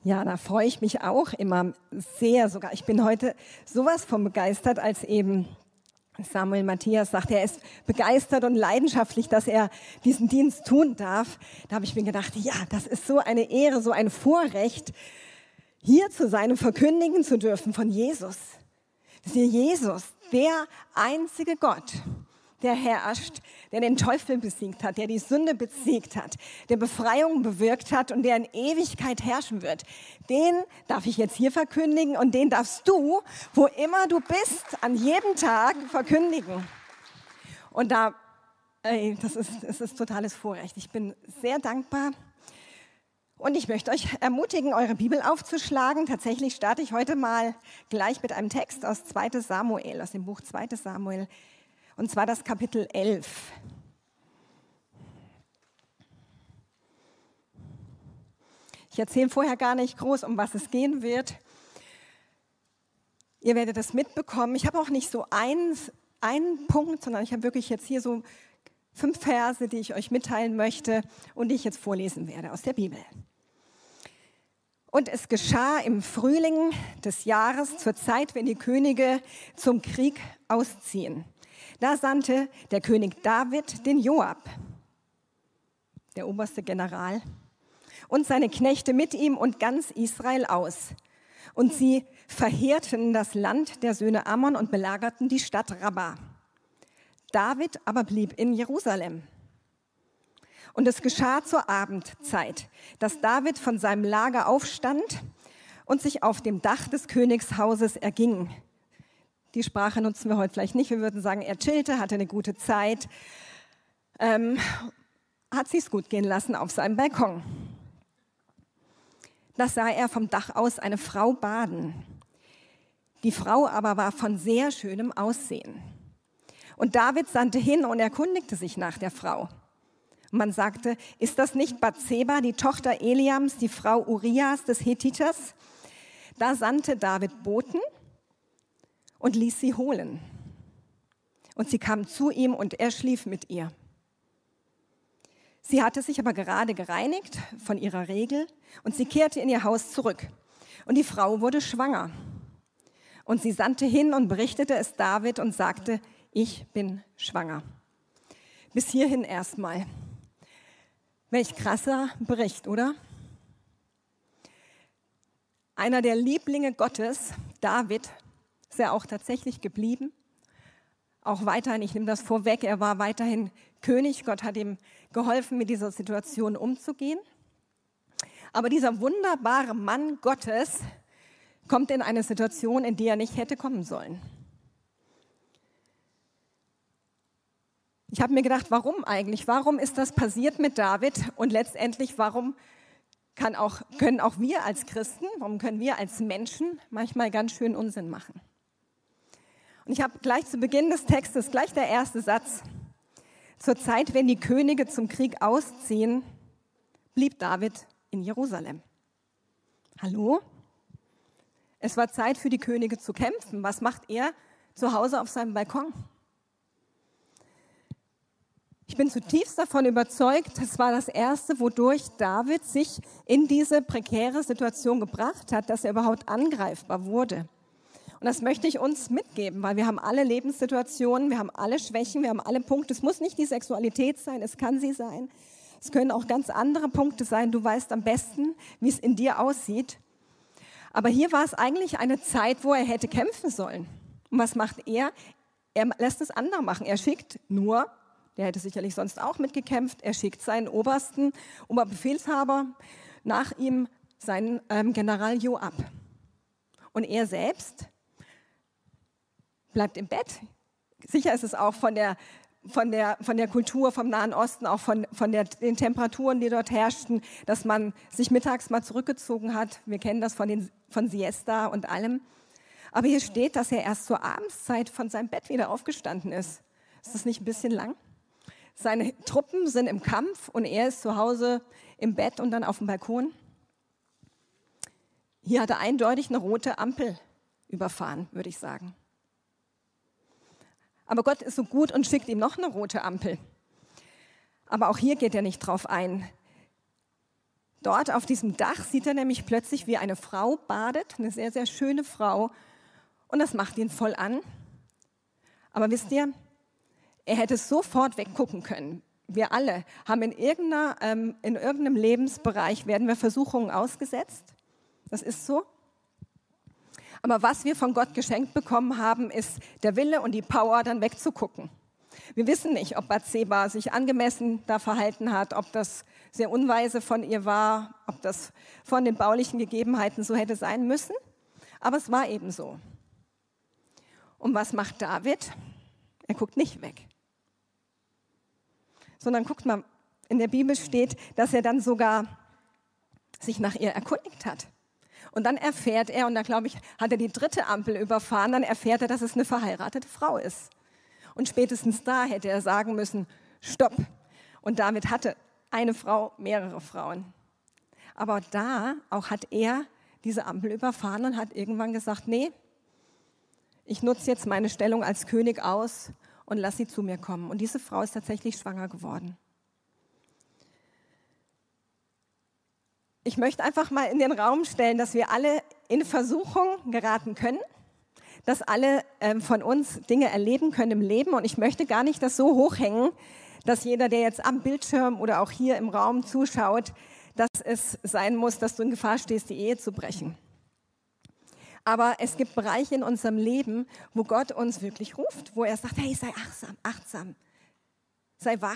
Ja, da freue ich mich auch immer sehr sogar. Ich bin heute sowas von begeistert, als eben Samuel Matthias sagt, er ist begeistert und leidenschaftlich, dass er diesen Dienst tun darf. Da habe ich mir gedacht, ja, das ist so eine Ehre, so ein Vorrecht, hier zu sein und verkündigen zu dürfen von Jesus. Das ist Jesus, der einzige Gott, der herrscht, der den Teufel besiegt hat, der die Sünde besiegt hat, der Befreiung bewirkt hat und der in Ewigkeit herrschen wird. Den darf ich jetzt hier verkündigen und den darfst du, wo immer du bist, an jedem Tag verkündigen. Und es ist totales Vorrecht. Ich bin sehr dankbar. Und ich möchte euch ermutigen, eure Bibel aufzuschlagen. Tatsächlich starte ich heute mal gleich mit einem Text aus 2. Samuel, aus dem Buch 2. Samuel. Und zwar das Kapitel 11. Ich erzähle vorher gar nicht groß, um was es gehen wird. Ihr werdet das mitbekommen. Ich habe auch nicht so einen Punkt, sondern ich habe wirklich jetzt hier so 5 Verse, die ich euch mitteilen möchte und die ich jetzt vorlesen werde aus der Bibel. Und es geschah im Frühling des Jahres, zur Zeit, wenn die Könige zum Krieg ausziehen. Da sandte der König David den Joab, der oberste General, und seine Knechte mit ihm und ganz Israel aus. Und sie verheerten das Land der Söhne Ammon und belagerten die Stadt Rabba. David aber blieb in Jerusalem. Und es geschah zur Abendzeit, dass David von seinem Lager aufstand und sich auf dem Dach des Königshauses erging. Die Sprache nutzen wir heute vielleicht nicht. Wir würden sagen, er chillte, hatte eine gute Zeit, hat sich's gut gehen lassen auf seinem Balkon. Da sah er vom Dach aus eine Frau baden. Die Frau aber war von sehr schönem Aussehen. Und David sandte hin und erkundigte sich nach der Frau. Und man sagte, ist das nicht Bathseba, die Tochter Eliams, die Frau Urias des Hethiters? Da sandte David Boten und ließ sie holen. Und sie kam zu ihm und er schlief mit ihr. Sie hatte sich aber gerade gereinigt von ihrer Regel und sie kehrte in ihr Haus zurück. Und die Frau wurde schwanger. Und sie sandte hin und berichtete es David und sagte, ich bin schwanger. Bis hierhin erstmal. Welch krasser Bericht, oder? Einer der Lieblinge Gottes, David, ist er auch tatsächlich geblieben. Auch weiterhin, ich nehme das vorweg, er war weiterhin König. Gott hat ihm geholfen, mit dieser Situation umzugehen. Aber dieser wunderbare Mann Gottes kommt in eine Situation, in die er nicht hätte kommen sollen. Ich habe mir gedacht, warum eigentlich? Warum ist das passiert mit David? Und letztendlich, warum können auch wir als Christen, warum können wir als Menschen manchmal ganz schön Unsinn machen? Und ich habe gleich zu Beginn des Textes, gleich der erste Satz. Zur Zeit, wenn die Könige zum Krieg ausziehen, blieb David in Jerusalem. Hallo? Es war Zeit für die Könige zu kämpfen. Was macht er zu Hause auf seinem Balkon? Ich bin zutiefst davon überzeugt, das war das Erste, wodurch David sich in diese prekäre Situation gebracht hat, dass er überhaupt angreifbar wurde. Und das möchte ich uns mitgeben, weil wir haben alle Lebenssituationen, wir haben alle Schwächen, wir haben alle Punkte. Es muss nicht die Sexualität sein, es kann sie sein. Es können auch ganz andere Punkte sein. Du weißt am besten, wie es in dir aussieht. Aber hier war es eigentlich eine Zeit, wo er hätte kämpfen sollen. Und was macht er? Er lässt es andere machen. Er schickt nur, der hätte sicherlich sonst auch mitgekämpft, er schickt seinen obersten Oberbefehlshaber nach ihm, seinen General Joab. Und er selbst bleibt im Bett. Sicher ist es auch von der Kultur vom Nahen Osten, auch von den Temperaturen, die dort herrschten, dass man sich mittags mal zurückgezogen hat. Wir kennen das von Siesta und allem. Aber hier steht, dass er erst zur Abendszeit von seinem Bett wieder aufgestanden ist. Ist das nicht ein bisschen lang? Seine Truppen sind im Kampf und er ist zu Hause im Bett und dann auf dem Balkon. Hier hat er eindeutig eine rote Ampel überfahren, würde ich sagen. Aber Gott ist so gut und schickt ihm noch eine rote Ampel. Aber auch hier geht er nicht drauf ein. Dort auf diesem Dach sieht er nämlich plötzlich, wie eine Frau badet, eine sehr, sehr schöne Frau. Und das macht ihn voll an. Aber wisst ihr, er hätte sofort weggucken können. Wir alle haben in irgendeinem Lebensbereich werden wir Versuchungen ausgesetzt. Das ist so. Aber was wir von Gott geschenkt bekommen haben, ist der Wille und die Power, dann wegzugucken. Wir wissen nicht, ob Bathseba sich angemessen da verhalten hat, ob das sehr unweise von ihr war, ob das von den baulichen Gegebenheiten so hätte sein müssen. Aber es war eben so. Und was macht David? Er guckt nicht weg. Sondern guckt mal, in der Bibel steht, dass er dann sogar sich nach ihr erkundigt hat. Und dann erfährt er, und da glaube ich, hat er die 3. Ampel überfahren, dann erfährt er, dass es eine verheiratete Frau ist. Und spätestens da hätte er sagen müssen, stopp. Und David hatte eine Frau, mehrere Frauen. Aber da auch hat er diese Ampel überfahren und hat irgendwann gesagt, nee, ich nutze jetzt meine Stellung als König aus und lass sie zu mir kommen. Und diese Frau ist tatsächlich schwanger geworden. Ich möchte einfach mal in den Raum stellen, dass wir alle in Versuchung geraten können, dass alle von uns Dinge erleben können im Leben. Und ich möchte gar nicht das so hochhängen, dass jeder, der jetzt am Bildschirm oder auch hier im Raum zuschaut, dass es sein muss, dass du in Gefahr stehst, die Ehe zu brechen. Aber es gibt Bereiche in unserem Leben, wo Gott uns wirklich ruft, wo er sagt, hey, sei achtsam, sei wach.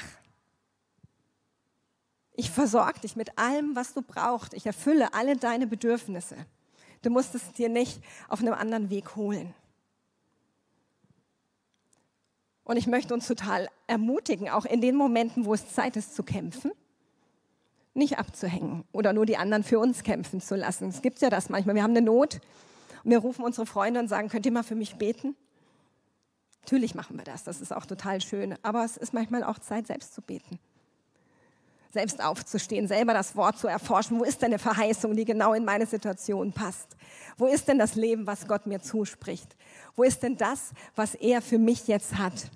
Ich versorge dich mit allem, was du brauchst. Ich erfülle alle deine Bedürfnisse. Du musst es dir nicht auf einem anderen Weg holen. Und ich möchte uns total ermutigen, auch in den Momenten, wo es Zeit ist zu kämpfen, nicht abzuhängen oder nur die anderen für uns kämpfen zu lassen. Es gibt ja das manchmal. Wir haben eine Not und wir rufen unsere Freunde und sagen, könnt ihr mal für mich beten? Natürlich machen wir das. Das ist auch total schön. Aber es ist manchmal auch Zeit, selbst zu beten. Selbst aufzustehen, selber das Wort zu erforschen. Wo ist denn eine Verheißung, die genau in meine Situation passt? Wo ist denn das Leben, was Gott mir zuspricht? Wo ist denn das, was er für mich jetzt hat?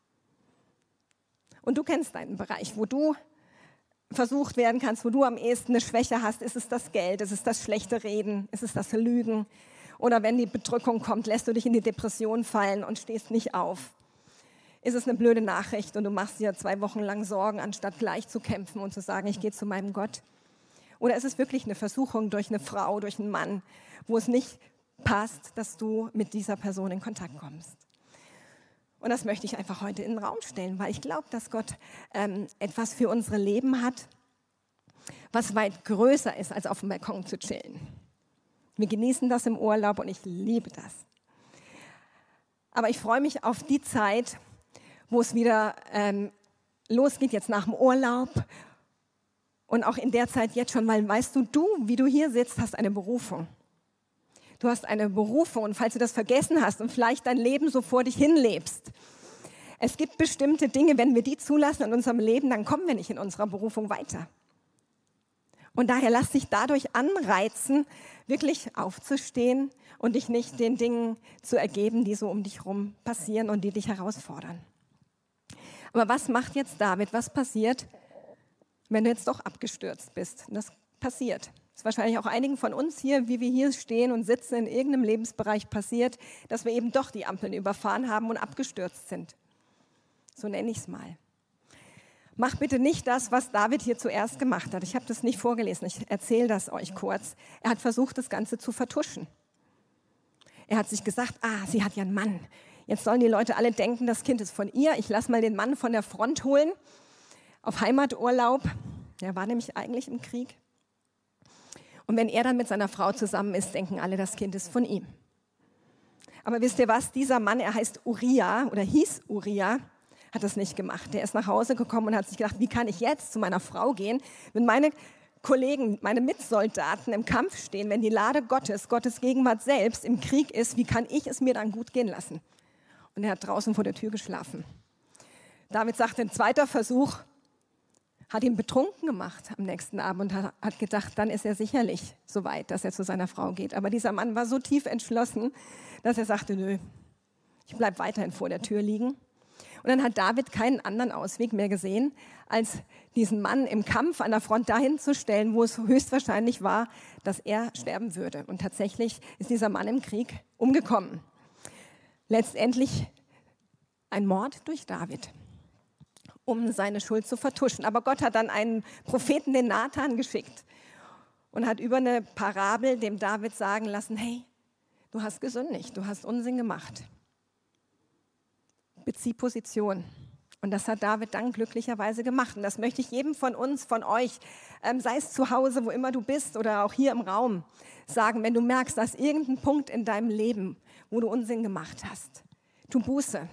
Und du kennst deinen Bereich, wo du versucht werden kannst, wo du am ehesten eine Schwäche hast. Ist es das Geld? Ist es das schlechte Reden? Ist es das Lügen? Oder wenn die Bedrückung kommt, lässt du dich in die Depression fallen und stehst nicht auf? Ist es eine blöde Nachricht und du machst dir 2 Wochen lang Sorgen, anstatt gleich zu kämpfen und zu sagen, ich gehe zu meinem Gott? Oder ist es wirklich eine Versuchung durch eine Frau, durch einen Mann, wo es nicht passt, dass du mit dieser Person in Kontakt kommst? Und das möchte ich einfach heute in den Raum stellen, weil ich glaube, dass Gott etwas für unsere Leben hat, was weit größer ist, als auf dem Balkon zu chillen. Wir genießen das im Urlaub und ich liebe das. Aber ich freue mich auf die Zeit, wo es wieder losgeht, jetzt nach dem Urlaub und auch in der Zeit jetzt schon, weil weißt du, wie du hier sitzt, hast eine Berufung. Du hast eine Berufung und falls du das vergessen hast und vielleicht dein Leben so vor dich hinlebst, es gibt bestimmte Dinge, wenn wir die zulassen in unserem Leben, dann kommen wir nicht in unserer Berufung weiter. Und daher lass dich dadurch anreizen, wirklich aufzustehen und dich nicht den Dingen zu ergeben, die so um dich herum passieren und die dich herausfordern. Aber was macht jetzt David? Was passiert, wenn du jetzt doch abgestürzt bist? Und das passiert. Das ist wahrscheinlich auch einigen von uns hier, wie wir hier stehen und sitzen, in irgendeinem Lebensbereich passiert, dass wir eben doch die Ampeln überfahren haben und abgestürzt sind. So nenne ich es mal. Mach bitte nicht das, was David hier zuerst gemacht hat. Ich habe das nicht vorgelesen, ich erzähle das euch kurz. Er hat versucht, das Ganze zu vertuschen. Er hat sich gesagt, sie hat ja einen Mann. Jetzt sollen die Leute alle denken, das Kind ist von ihr. Ich lasse mal den Mann von der Front holen, auf Heimaturlaub. Der war nämlich eigentlich im Krieg. Und wenn er dann mit seiner Frau zusammen ist, denken alle, das Kind ist von ihm. Aber wisst ihr was? Dieser Mann, er heißt Uriah oder hieß Uriah, hat das nicht gemacht. Der ist nach Hause gekommen und hat sich gedacht, wie kann ich jetzt zu meiner Frau gehen, wenn meine Kollegen, meine Mitsoldaten im Kampf stehen, wenn die Lade Gottes, Gottes Gegenwart selbst im Krieg ist, wie kann ich es mir dann gut gehen lassen? Und er hat draußen vor der Tür geschlafen. David sagt, ein zweiter Versuch hat ihn betrunken gemacht am nächsten Abend und hat gedacht, dann ist er sicherlich so weit, dass er zu seiner Frau geht. Aber dieser Mann war so tief entschlossen, dass er sagte, nö, ich bleibe weiterhin vor der Tür liegen. Und dann hat David keinen anderen Ausweg mehr gesehen, als diesen Mann im Kampf an der Front dahin zu stellen, wo es höchstwahrscheinlich war, dass er sterben würde. Und tatsächlich ist dieser Mann im Krieg umgekommen. Letztendlich ein Mord durch David, um seine Schuld zu vertuschen. Aber Gott hat dann einen Propheten, den Nathan, geschickt und hat über eine Parabel dem David sagen lassen, hey, du hast gesündigt, du hast Unsinn gemacht. Bezieh Position. Und das hat David dann glücklicherweise gemacht. Und das möchte ich jedem von uns, von euch, sei es zu Hause, wo immer du bist oder auch hier im Raum, sagen, wenn du merkst, dass irgendein Punkt in deinem Leben, wo du Unsinn gemacht hast, tu Buße.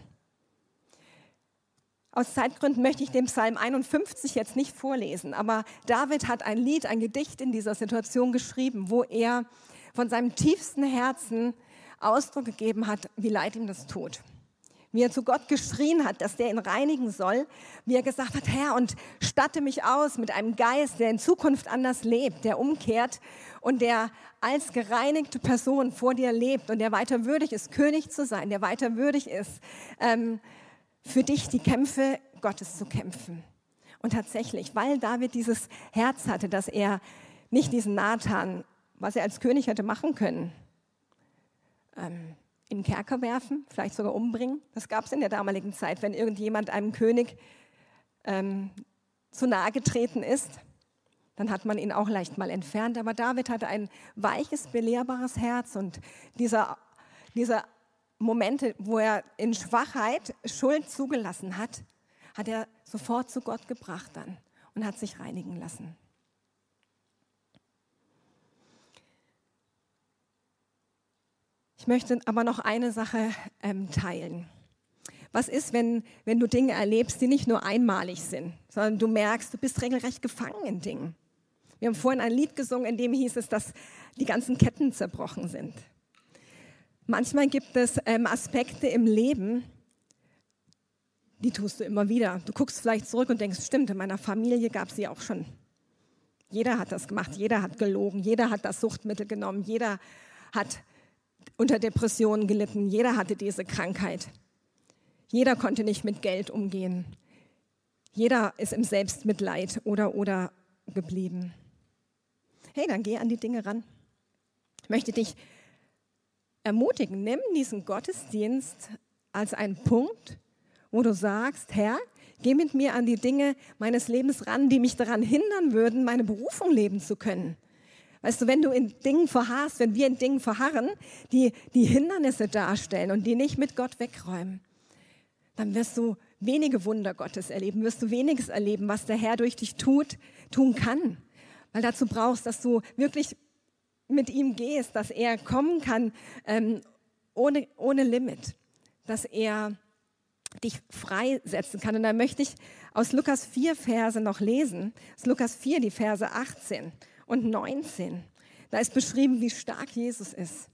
Aus Zeitgründen möchte ich den Psalm 51 jetzt nicht vorlesen, aber David hat ein Lied, ein Gedicht in dieser Situation geschrieben, wo er von seinem tiefsten Herzen Ausdruck gegeben hat, wie leid ihm das tut. Wie er zu Gott geschrien hat, dass der ihn reinigen soll, wie er gesagt hat, Herr, und statte mich aus mit einem Geist, der in Zukunft anders lebt, der umkehrt und der als gereinigte Person vor dir lebt und der weiter würdig ist, König zu sein, der weiter würdig ist, für dich die Kämpfe Gottes zu kämpfen. Und tatsächlich, weil David dieses Herz hatte, dass er nicht diesen Nathan, was er als König hätte machen können, in den Kerker werfen, vielleicht sogar umbringen. Das gab es in der damaligen Zeit, wenn irgendjemand einem König zu nahe getreten ist, dann hat man ihn auch leicht mal entfernt. Aber David hatte ein weiches, belehrbares Herz und dieser Momente, wo er in Schwachheit Schuld zugelassen hat, hat er sofort zu Gott gebracht dann und hat sich reinigen lassen. Ich möchte aber noch eine Sache teilen. Was ist, wenn du Dinge erlebst, die nicht nur einmalig sind, sondern du merkst, du bist regelrecht gefangen in Dingen? Wir haben vorhin ein Lied gesungen, in dem hieß es, dass die ganzen Ketten zerbrochen sind. Manchmal gibt es Aspekte im Leben, die tust du immer wieder. Du guckst vielleicht zurück und denkst, stimmt, in meiner Familie gab es sie auch schon. Jeder hat das gemacht, jeder hat gelogen, jeder hat das Suchtmittel genommen, jeder hat unter Depressionen gelitten, jeder hatte diese Krankheit. Jeder konnte nicht mit Geld umgehen. Jeder ist im Selbstmitleid oder geblieben. Hey, dann geh an die Dinge ran. Ich möchte dich ermutigen, nimm diesen Gottesdienst als einen Punkt, wo du sagst, Herr, geh mit mir an die Dinge meines Lebens ran, die mich daran hindern würden, meine Berufung leben zu können. Weißt du, wenn du in Dingen verharrst, wenn wir in Dingen verharren, die Hindernisse darstellen und die nicht mit Gott wegräumen, dann wirst du wenige Wunder Gottes erleben, wirst du weniges erleben, was der Herr durch dich tun kann. Weil dazu brauchst, dass du wirklich mit ihm gehst, dass er kommen kann ohne Limit, dass er dich freisetzen kann. Und da möchte ich aus Lukas 4 Verse noch lesen, aus Lukas 4 die Verse 18 und 19. Da ist beschrieben, wie stark Jesus ist.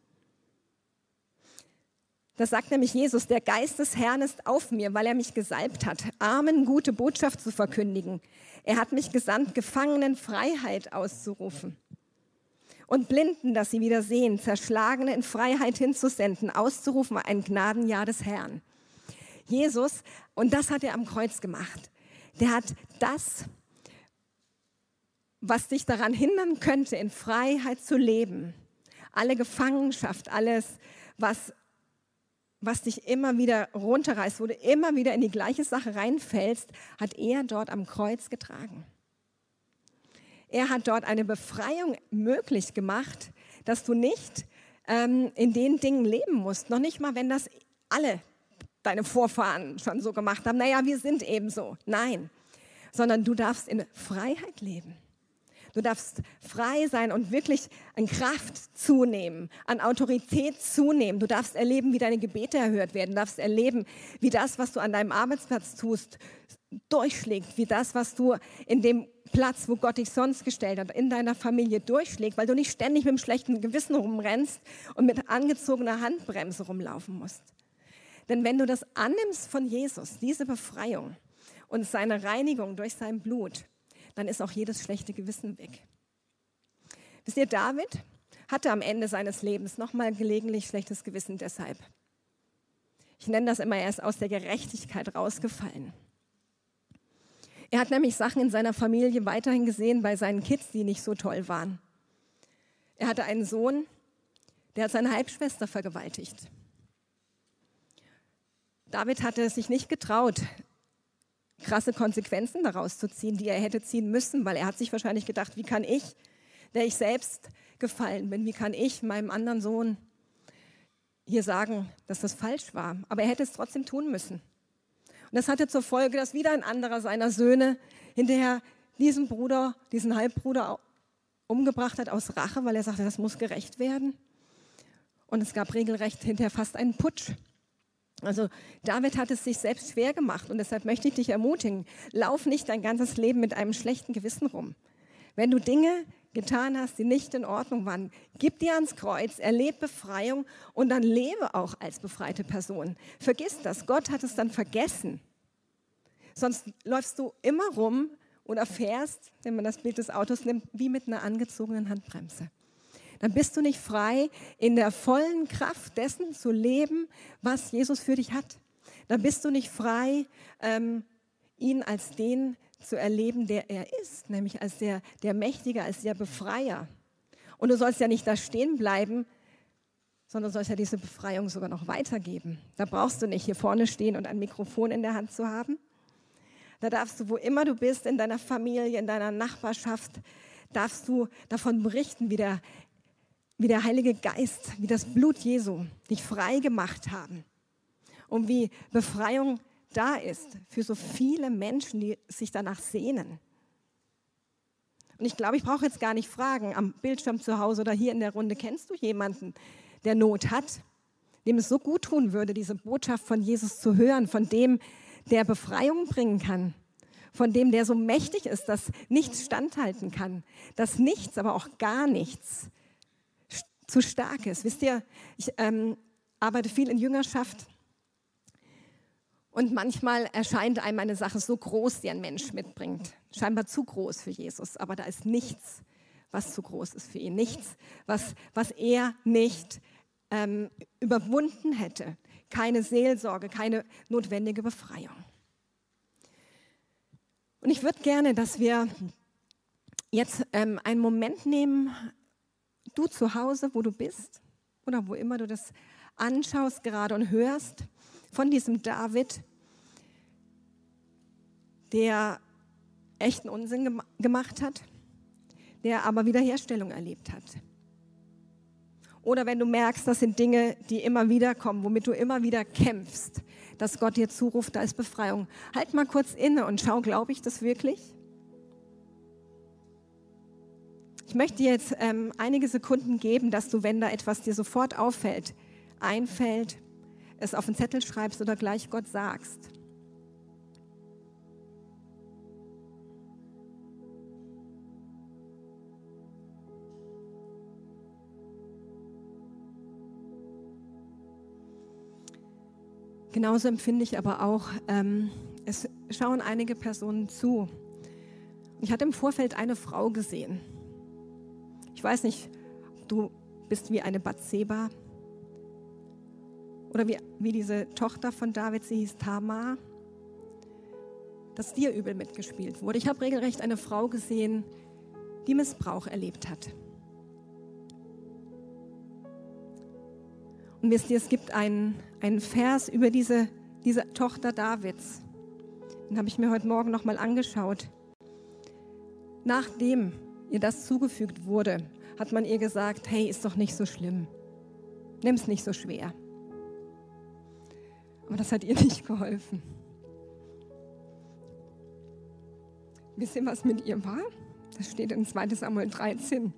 Da sagt nämlich Jesus, der Geist des Herrn ist auf mir, weil er mich gesalbt hat, Armen gute Botschaft zu verkündigen. Er hat mich gesandt, Gefangenen Freiheit auszurufen und Blinden, dass sie wieder sehen, Zerschlagene in Freiheit hinzusenden, auszurufen, ein Gnadenjahr des Herrn. Jesus, und das hat er am Kreuz gemacht, der hat das, was dich daran hindern könnte, in Freiheit zu leben, alle Gefangenschaft, alles, was dich immer wieder runterreißt, wo du immer wieder in die gleiche Sache reinfällst, hat er dort am Kreuz getragen. Er hat dort eine Befreiung möglich gemacht, dass du nicht in den Dingen leben musst. Noch nicht mal, wenn das alle deine Vorfahren schon so gemacht haben. Naja, wir sind eben so. Nein, sondern du darfst in Freiheit leben. Du darfst frei sein und wirklich an Kraft zunehmen, an Autorität zunehmen. Du darfst erleben, wie deine Gebete erhört werden. Du darfst erleben, wie das, was du an deinem Arbeitsplatz tust, durchschlägt. Wie das, was du in dem Platz, wo Gott dich sonst gestellt hat, in deiner Familie durchschlägt, weil du nicht ständig mit einem schlechten Gewissen rumrennst und mit angezogener Handbremse rumlaufen musst. Denn wenn du das annimmst von Jesus, diese Befreiung und seine Reinigung durch sein Blut, dann ist auch jedes schlechte Gewissen weg. Wisst ihr, David hatte am Ende seines Lebens nochmal gelegentlich schlechtes Gewissen deshalb. Ich nenne das immer, er ist aus der Gerechtigkeit rausgefallen. Er hat nämlich Sachen in seiner Familie weiterhin gesehen bei seinen Kids, die nicht so toll waren. Er hatte einen Sohn, der hat seine Halbschwester vergewaltigt. David hatte es sich nicht getraut, krasse Konsequenzen daraus zu ziehen, die er hätte ziehen müssen, weil er hat sich wahrscheinlich gedacht, wie kann ich, der ich selbst gefallen bin, wie kann ich meinem anderen Sohn hier sagen, dass das falsch war. Aber er hätte es trotzdem tun müssen. Und das hatte zur Folge, dass wieder ein anderer seiner Söhne hinterher diesen Bruder, diesen Halbbruder umgebracht hat aus Rache, weil er sagte, das muss gerecht werden. Und es gab regelrecht hinterher fast einen Putsch. Also David hat es sich selbst schwer gemacht und deshalb möchte ich dich ermutigen, lauf nicht dein ganzes Leben mit einem schlechten Gewissen rum. Wenn du Dinge getan hast, die nicht in Ordnung waren, gib dir ans Kreuz, erlebe Befreiung und dann lebe auch als befreite Person. Vergiss das, Gott hat es dann vergessen. Sonst läufst du immer rum oder fährst, wenn man das Bild des Autos nimmt, wie mit einer angezogenen Handbremse. Dann bist du nicht frei, in der vollen Kraft dessen zu leben, was Jesus für dich hat. Dann bist du nicht frei, ihn als den zu erleben, der er ist, nämlich als der Mächtige, als der Befreier. Und du sollst ja nicht da stehen bleiben, sondern sollst ja diese Befreiung sogar noch weitergeben. Da brauchst du nicht hier vorne stehen und ein Mikrofon in der Hand zu haben. Da darfst du, wo immer du bist, in deiner Familie, in deiner Nachbarschaft, darfst du davon berichten, wie der Heilige Geist, wie das Blut Jesu dich frei gemacht haben und wie Befreiung da ist für so viele Menschen, die sich danach sehnen. Und ich glaube, ich brauche jetzt gar nicht fragen, am Bildschirm zu Hause oder hier in der Runde, kennst du jemanden, der Not hat, dem es so gut tun würde, diese Botschaft von Jesus zu hören, von dem, der Befreiung bringen kann, von dem, der so mächtig ist, dass nichts standhalten kann, dass nichts, aber auch gar nichts zu stark ist. Wisst ihr, ich arbeite viel in Jüngerschaft und manchmal erscheint einem eine Sache so groß, die ein Mensch mitbringt. Scheinbar zu groß für Jesus, aber da ist nichts, was zu groß ist für ihn. Nichts, was er nicht überwunden hätte. Keine Seelsorge, keine notwendige Befreiung. Und ich würde gerne, dass wir jetzt einen Moment nehmen, du zu Hause, wo du bist oder wo immer du das anschaust gerade und hörst, von diesem David, der echten Unsinn gemacht hat, der aber Wiederherstellung erlebt hat. Oder wenn du merkst, das sind Dinge, die immer wieder kommen, womit du immer wieder kämpfst, dass Gott dir zuruft, da ist Befreiung. Halt mal kurz inne und schau, glaube ich das wirklich? Ich möchte dir jetzt einige Sekunden geben, dass du, wenn da etwas dir sofort auffällt, einfällt, es auf den Zettel schreibst oder gleich Gott sagst. Genauso empfinde ich aber auch, es schauen einige Personen zu. Ich hatte im Vorfeld eine Frau gesehen. Ich weiß nicht, du bist wie eine Bathseba oder wie diese Tochter von David, sie hieß Tamar, dass dir übel mitgespielt wurde. Ich habe regelrecht eine Frau gesehen, die Missbrauch erlebt hat. Und wisst ihr, es gibt einen Vers über diese Tochter Davids. Den habe ich mir heute Morgen nochmal angeschaut. Nachdem ihr das zugefügt wurde, hat man ihr gesagt, hey, ist doch nicht so schlimm. Nimm es nicht so schwer. Aber das hat ihr nicht geholfen. Wisst ihr, was mit ihr war? Das steht in 2 Samuel 13.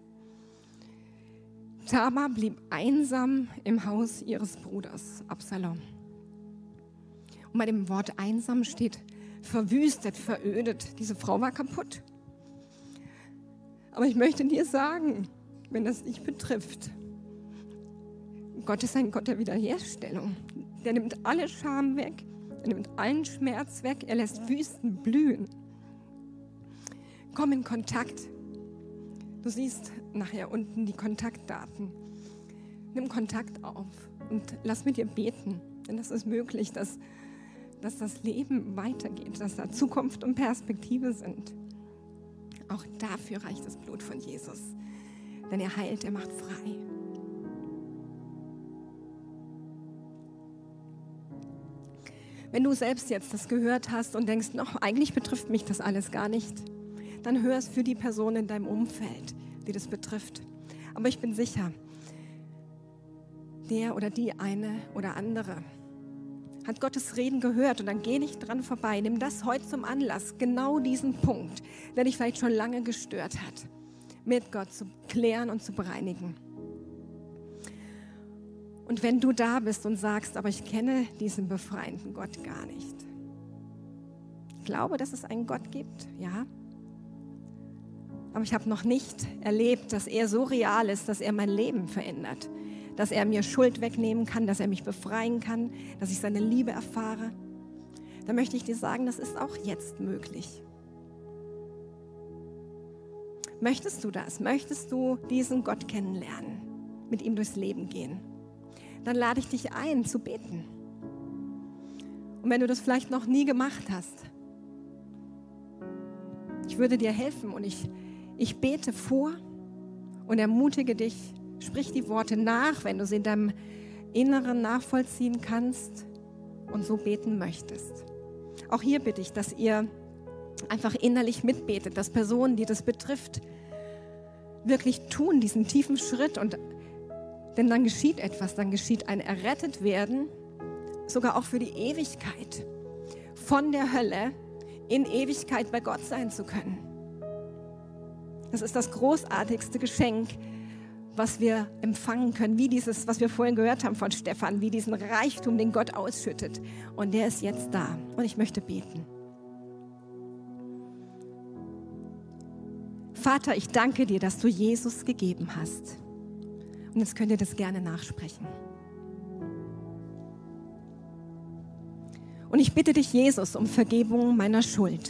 Tamar blieb einsam im Haus ihres Bruders Absalom. Und bei dem Wort einsam steht verwüstet, verödet. Diese Frau war kaputt. Aber ich möchte dir sagen, wenn das dich betrifft, Gott ist ein Gott der Wiederherstellung. Der nimmt alle Scham weg, er nimmt allen Schmerz weg, er lässt Wüsten blühen. Komm in Kontakt. Du siehst nachher unten die Kontaktdaten. Nimm Kontakt auf und lass mit ihr beten. Denn es ist möglich, dass das Leben weitergeht, dass da Zukunft und Perspektive sind. Auch dafür reicht das Blut von Jesus. Denn er heilt, er macht frei. Wenn du selbst jetzt das gehört hast und denkst, eigentlich betrifft mich das alles gar nicht, dann hör es für die Person in deinem Umfeld, die das betrifft. Aber ich bin sicher, der oder die eine oder andere hat Gottes Reden gehört und dann geh nicht dran vorbei. Nimm das heute zum Anlass, genau diesen Punkt, der dich vielleicht schon lange gestört hat, mit Gott zu klären und zu bereinigen. Und wenn du da bist und sagst, aber ich kenne diesen befreienden Gott gar nicht. Ich glaube, dass es einen Gott gibt, ja. Aber ich habe noch nicht erlebt, dass er so real ist, dass er mein Leben verändert. Dass er mir Schuld wegnehmen kann, dass er mich befreien kann, dass ich seine Liebe erfahre. Da möchte ich dir sagen, das ist auch jetzt möglich. Möchtest du das? Möchtest du diesen Gott kennenlernen, mit ihm durchs Leben gehen? Dann lade ich dich ein, zu beten. Und wenn du das vielleicht noch nie gemacht hast, ich würde dir helfen und ich bete vor und ermutige dich, sprich die Worte nach, wenn du sie in deinem Inneren nachvollziehen kannst und so beten möchtest. Auch hier bitte ich, dass ihr einfach innerlich mitbetet, dass Personen, die das betrifft, wirklich tun, diesen tiefen Schritt. Denn dann geschieht etwas, dann geschieht ein Errettetwerden, sogar auch für die Ewigkeit, von der Hölle in Ewigkeit bei Gott sein zu können. Das ist das großartigste Geschenk, was wir empfangen können, wie dieses, was wir vorhin gehört haben von Stefan, wie diesen Reichtum, den Gott ausschüttet. Und der ist jetzt da. Und ich möchte beten. Vater, ich danke dir, dass du Jesus gegeben hast. Und jetzt könnt ihr das gerne nachsprechen. Und ich bitte dich, Jesus, um Vergebung meiner Schuld.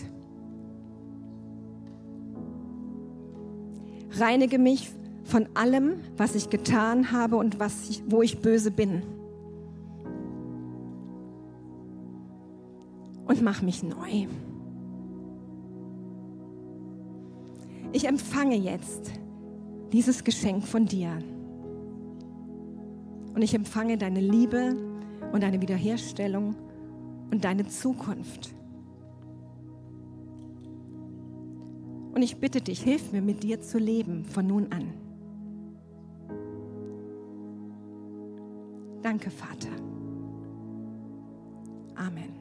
Reinige mich von allem, was ich getan habe und wo ich böse bin. Und mach mich neu. Ich empfange jetzt dieses Geschenk von dir. Und ich empfange deine Liebe und deine Wiederherstellung und deine Zukunft. Und ich bitte dich, hilf mir, mit dir zu leben von nun an. Danke, Vater. Amen.